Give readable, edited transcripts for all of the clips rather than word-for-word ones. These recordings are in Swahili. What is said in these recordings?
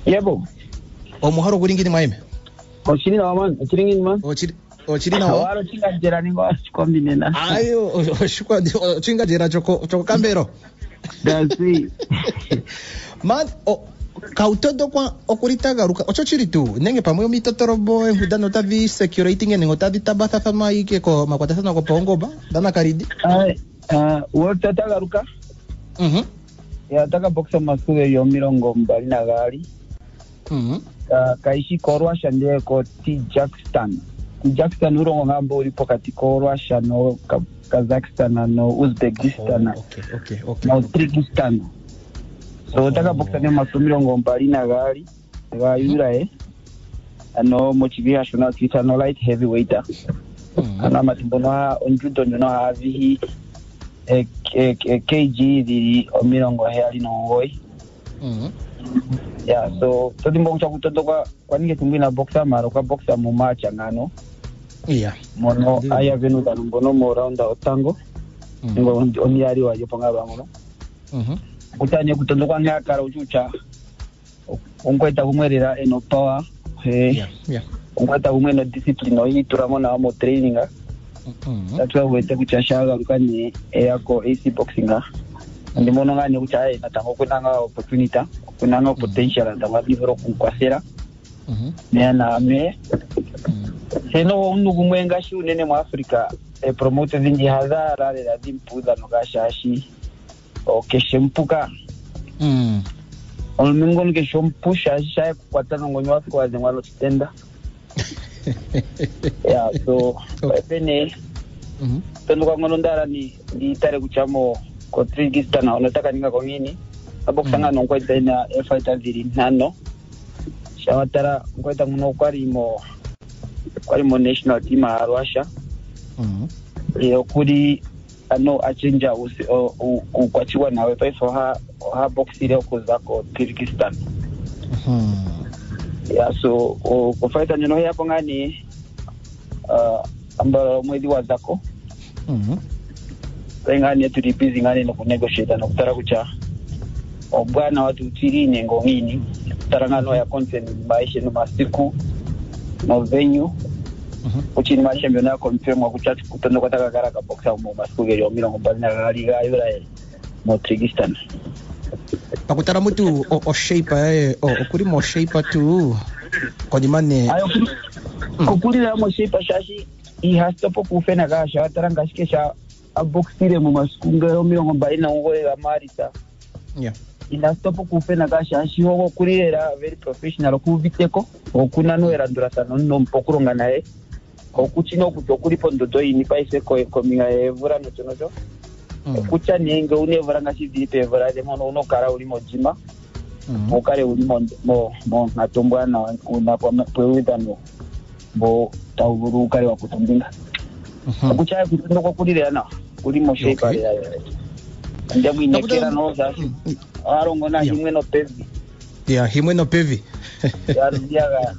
Yebo. Omuharo guringini maime. Ochiri na man, ochiringini man. Ochiri na wa. Waro chinga jera ningo kombinena. Ayo, oshukwa chinga jera choko kambero. That's it. Man, kautodo kwa okurita garuka. Ocho chiri tu. Nenge pamoyo mitotorobo enhuda nota vi security nge ngota vi tabatha thama ike ko makwata sana ko pongo ba. Dana karidi. Wota tagaruka. Ya taka boxa masuge yo mirongo mbali na gari. Kaishi korwa shande ko Jackson urongo ngambo ulipo kati korwa shano Kazakhstan no Uzbekistan. Okay. No Kyrgyzstan. So taka boxa ne mirongo mbali na gari. Ga yura ano mochivia shona tita no light heavyweight. Ana matimbono onjudo no havi kg di mirongo hali no ngoi. Yeah, so ndimbo kutoka kwa nini tumwina boxer mara kwa boxer mu match ngano. Yeah. Mono aya venu da mbono mo round otango. Ngo onyari waje ponga bango. Kutanye kutondoka ngakara uchucha. Onkweta kumwerera eno power. Yeah. Onkweta kumwena discipline oyitura mona mo training. Tatwa wete kuchashaga lukanye yako AC boxing. Ndimono ngane kuchaye natango kunanga opportunity. Kunanga potential ndanga livro kunkwasera. Nena me. Seno unugu mwenga shi unene mu Africa promote zinji hadhara la dimpuza no gashashi. Okeshempuka. Olmingo ngeshempusha shay kwatana ngonyo afiko azengwalo tenda. Yeah, so pene. Tendo kwa ngono ndara ni tare kuchamo ko Kyrgyzstan unataka ninga kwa nini? Abokanga no kweta ina fighter diri nano. Shawatara kweta muno kwari mo national team a Russia. Kuri ano achenja ukwachiwa nawe pa so ha box ile kozako Kyrgyzstan. Yeah, so ko fighter nyono yapo ngani ambalo mwezi wa zako. Ngani tuli busy ngani no kunegotiate no kutara kucha obwana watu tirine ngomini tarangano ya content maisha no masiku no venue uchini maisha mbona ya confirm wa kuchat kutondo kutaka garaka boxa mu masiku gero mirongo mbali na gari ga yura mo Kyrgyzstan pakutara mutu o shape okuri mo shape tu kodimane ayo kukuri la mo shape shashi I hasta po kufena gasha taranga shikesha aboxire mu masiku mirongo mbali na ngoe ga marita. Yeah. Ina stop kufena gasha shiho kurira very professional kuviteko okunano erandura no mpokuronga naye okuchino kutokuri pondodo ini paise ko minga evura no chonocho kucha nenge unevura ngashidi pevura de mono unokara uri mojima mokare uri mo ngatombwana una kwa pwedano bo tauru kare wa kutumbinga kucha kutondoko kurira na uri mo shape ya Njabu inekera no zashi. Arongo na himwe no pevi. Yeah, himwe no pevi. Ya rudiaga.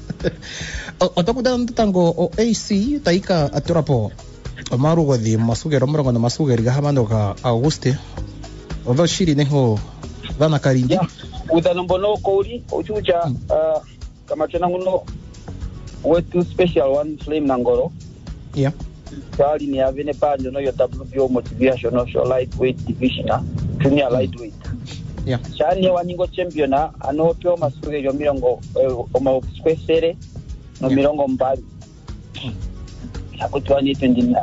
Otakuta ntango o AC taika aturapo. Omaru godi masugero mrongo na masugero gahamando ka Auguste. Odo shiri neho dana karindi. Yeah. Udanombono kouri ochucha kama chana nguno wetu special one flame nangoro. Yeah. Kali ni avene panjo no yo WBO motivation no show lightweight division junior lightweight. Yeah. Chani waningo champion ano pyo masuge yo mirongo omo square no mirongo mbali. Akutwa ni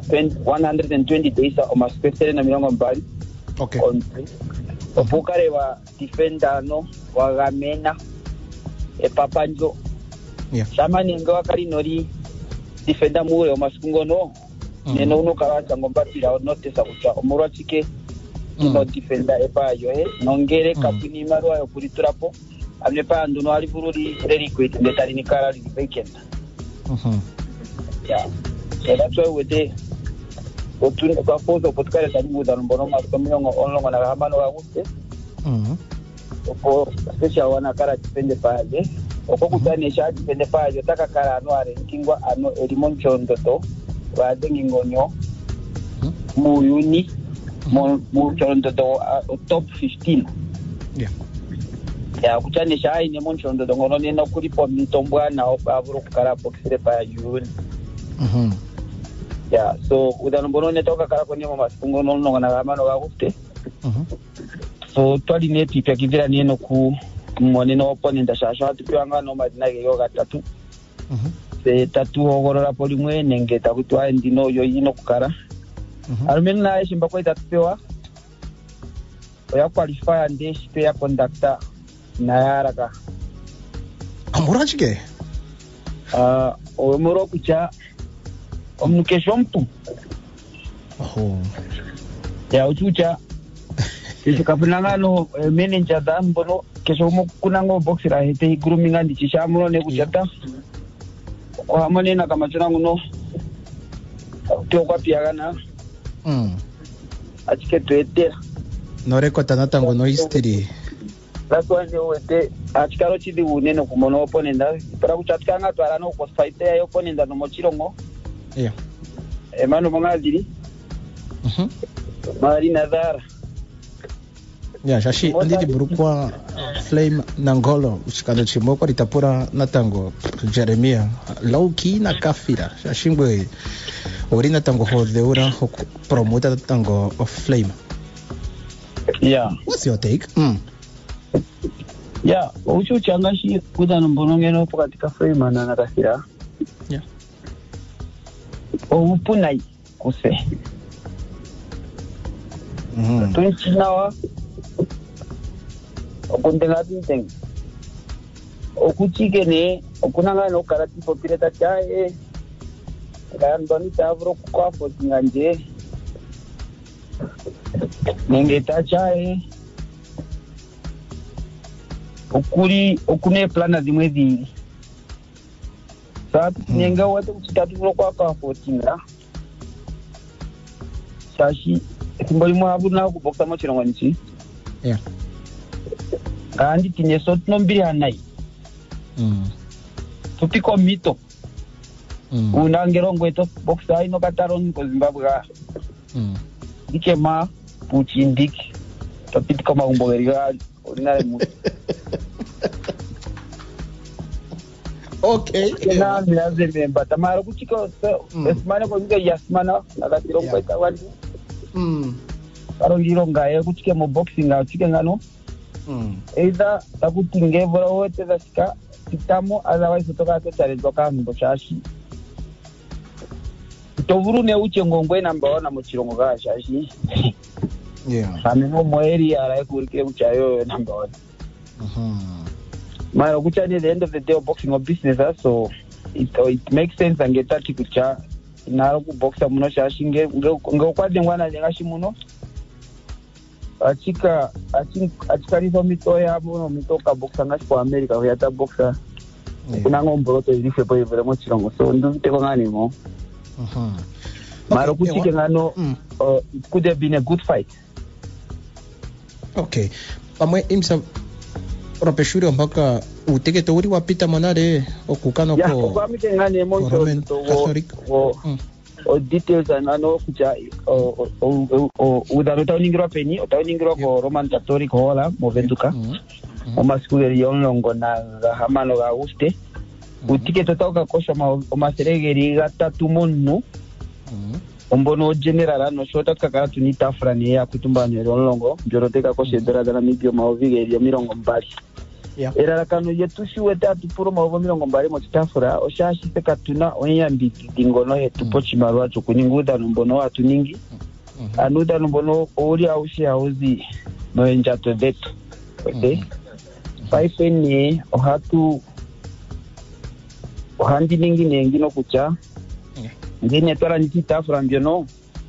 120 days omo square no mirongo mbali. Okay. Opukare wa defender no wa gamena papanjo. Yeah. Shamani ngo akari nori defender muwe omo sungo no. Neno uno karacha ngombatira notesa kucha omurwa chike no defender epayo nongere kapuni marwa yo kuliturapo amepa nduno ali bururi reliquate ndetari ni kara li weekend. Yeah. So that's why we dey otun kwa foto potkare tani muda mbono ma komingo onlongo na hamano wa guste. Opo special wana kara defender paje okokutane sha defender paje taka kara anware kingwa ano elimoncho ndoto wadengi ngonyo muyuni mu chondo do top 15. Yeah. ya kuchanisha aine munchondo dongono nena kulipo mitombwana obavuro kukara boxire pa yuni ya so udanombono netoka kara kwenye masikungo nono na gamano gagufte so twali neti pya kivira nieno ku moneno opponent shasha tupiwanga no madina yo gatatu se tatu ogorora polimwe nengeta kutwa ndino yo yino kukara almen na shimba kwa itatupewa ya qualifier ndishi pe ya conductor na yaraka amurachike omuro kucha omnukesho mtu ya uchucha isikapinangano manager dambono kesho kunango boxira hete grooming andi chishamuno ne kuchata kwa manena kama tunango no kwa piagana achike tuetera no rekota natango no history that's why they were achikaro chidi unene kumono opponent para kuchatkanga twala no ko fight ya opponent no mochirongo emano mongadiri mari nazara ya shashi ndidi burukwa Flame Nangolo ushikando chimoko litapura natango Jeremia lauki na kafira shashingwe ori natango hodeura promote natango of Flame. What's your take? Uchu changashi kuda nombonongeno pokatika Flame na kafira. Upunai kuse. Tunchinawa okundenga tinteng okuchikene okunanga no karati popireta chae kandoni tavro kwa fotinganje nengeta chae okune plana dimwezi sat nenga watu kuchitatu kwa fotinga sashi simboli mwabu na kuboksa mochirongwanchi kandi tinyeso nombiri hanai tupiko mito unangerongo eto boxa ino kataron ko Zimbabwe dikema puchi ndiki topiti kama umbogeriga ordinary mu okay na miaze memba tamaro kuchiko esmane ko nge yasmana nakatirongo itawandi karo lironga ye kuchike mo boxing a chike ngano either takutinge vora wote zasika kitamo otherwise toka challenge toka mboshashi tovuru ne uche ngongwe namba ona mu chirongo ga shashi ameno moeri ara kurike uchayo namba ona mara kuchani the end of the day boxing of business so it makes sense angeta tikucha naro ku boxa muno shashi ngekwade ngwana nyengashi muno achikariso mito ya muno mitoka boxa ngashi kwa America huyata boxa kuna ngomboroto ilife po ivere mo chirongo so nduteko ngani mo maro kuchike ngano it could have been a good fight. Okay pamwe imsa ropeshuri mpaka utekete uri wapita monare okukano ko kwa mike ngani monto o details anano kucha udaro tauningirwa peni tauningirwa ko Roman Catholic hola movenduka omaskugeri yonlongo na hamano ga uste utike totoka kosha omaseregeri gatatu monu ombono general no shota kakara tunita frani ya kutumbani yonlongo njoroteka kosha dara mibyo maovigeri ya mirongo mbali era kanu yetushiwe tatu puro maovo mirongo mbali mo tafura oshashi sekatuna onyambi dingono yetu pochimarwa chukuninguda nombono watu ningi anuda nombono ori aushi auzi no enjato vetu okay paipeni ohatu ohandi ningi nengino kucha ngine tola nititafura mbyono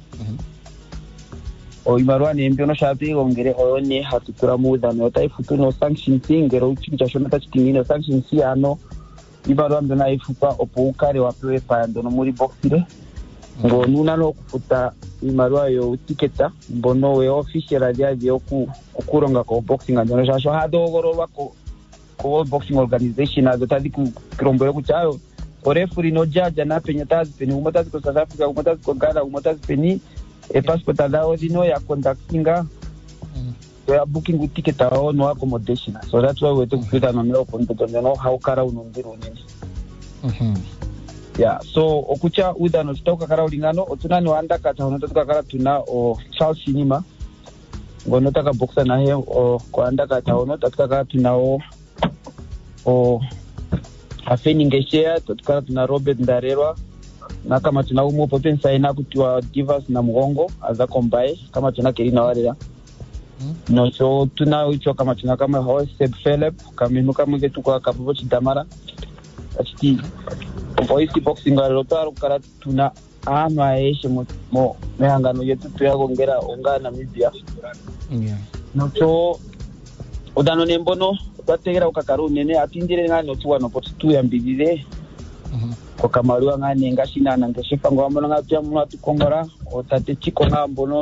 oimarwa nembyono shati ongere one hatutura muda no taifutu no sanction singero uchicha shona tachitingino sanction si ano imarwa mbona ifupa opoukare wapewe pando no muri boxire ngo nuna no kufuta imarwa yo tiketa mbono we official ajaje okuronga ko boxing anjo shasho hadogorwa ko boxing organization azotadi kurombero kuchayo orefuri no jaja na penyatazi peni umatazi ko South Africa umatazi ko Ghana umatazi peni passport adao dino ya conductinga we are booking with ticket our own accommodation. So that's why we took Peter on open to know how kara unondiru nini. Yeah, so okucha udano stoka kara ulingano otunani wanda kata unatoka kara tuna o Charles Cinema. Ngonotaka boxa na he o kwanda kata unatoka kara tuna o afeni ngeshea totukara tuna Robert Ndarerwa na kama tuna umu potensa ina kutiwa Divas na Mugongo aza kombaye kama tuna Kerina Warera. No, so tuna ucho kama tuna kama Joseph Philip kaminuka mwenge tukwa kapupo Chidamara achiti voice boxing alotaro kara tuna aeshe mo mehangano yetu tuyagongera onga Namibia. No, so udano nembono bategera ukakaru nene atindire ngano tuwa no potu ya mbidire ko kamaru ngane ngashina na ngeshefa ngwamona ngapya mwa tukongora otate chiko ngambono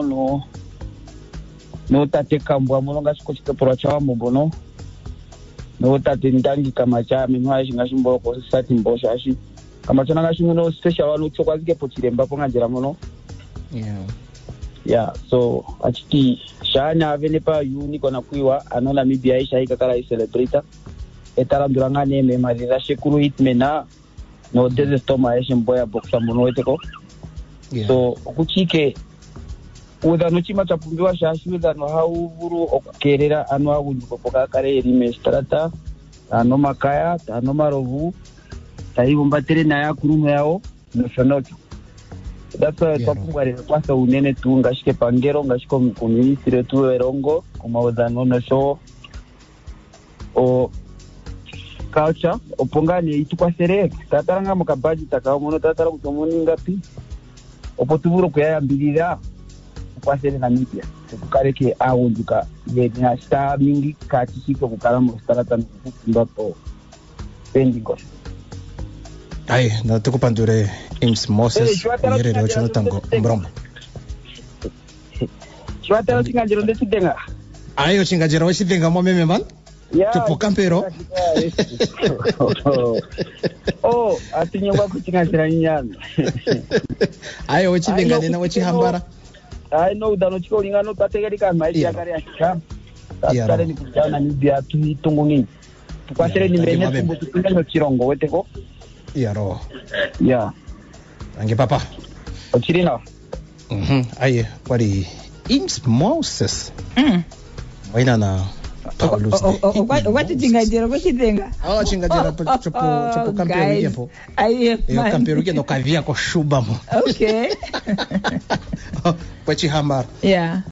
no tate kambwa mulonga siko chitoporo cha mbono no tate ndangi kama cha minwa shingashimbo ko sati mbosha ashi kama chana ngashimno special wanu chokwa zike pochiremba po ngajira muno. Yeah, so achiti shana avenepa uni kona kuiwa anona Namibia isha ikakala celebrate etarandura ngane memalira shekuru hitmena no desestoma eshe mboya boxa muno weteko. So kuchike udano chima chapumbiwa shashi udano hauvuru okukerera anwa unjukopoka kare rimestrata ano makaya ano marovu taibombatere na yakurumu yao noshonocho. That's why twapungware kwasa unene tu ngashike pangero ngashiko kuministre tu erongo kumaudano no show o culture opongani itukasere tataranga mukabaji takamono tatara kutomoni ngapi opotuburo kuyambirira kwasere na Namibia kukareke awunduka yena sta mingi kachishiko kukala mu starata ndapo pendingo. Ai, na tukupandure James Moses nyerere ochono tango mbrombo. Chwatara chingajero ndesidenga. Ayo chingajero wesidenga mo meme man? Tupo kampero. Oh, atinywa kuchingajira nyanya. Ayo wechidenga nena wechihambara. I know udano chiko lingano tategerika maisha kare akika. Tatare ni kujana Namibia tuitungu nini. Tukwasere ni mene tumbu tukinga chirongo weteko. Yaro. Yeah. Ange papa. Ochirina. Aye, wari James Moses. Waina na Paulus. What chingajero ko chidenga? Oh, chingajero chopo kampero yepo. Aye. Yo kampero ke no kavia ko shuba mo. Okay. Pachihambara. Yeah.